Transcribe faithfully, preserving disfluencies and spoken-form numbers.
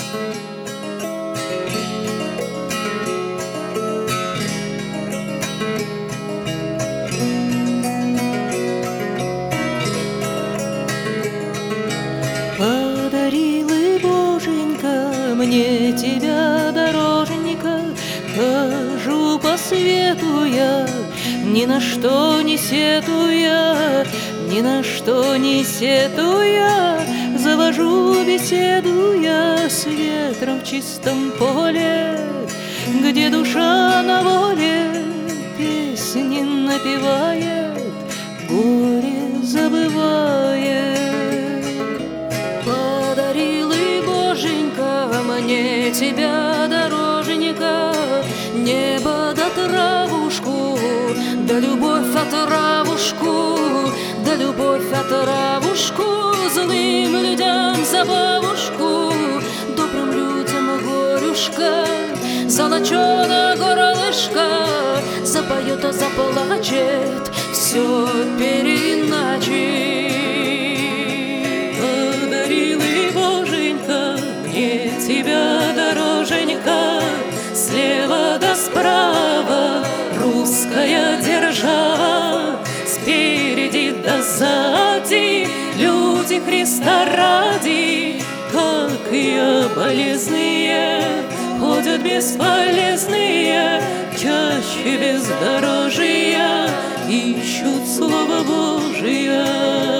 Подарил и Боженька мне тебя, дороженька. Хожу по свету я, ни на что не сетуя, ни на что не сетуя. Завожу беседу я с ветром в чистом поле, где душа на воле песни напевает, горе забывает. Подарил и Боженька мне тебя, дороженька, небо да травушку, да любовь от травушку, да любовь от травушку, злым людям забавушку, добрым людям горюшка, золоченая горлышко, запоет, а заплачет, все переиначит. Подарил и Боженька мне тебя, дороженька, слева да справа русская держава, спереди да сзади люди Христа ради, как и болезные, ходят бесполезные, чаще бездорожья ищут Слово Божие.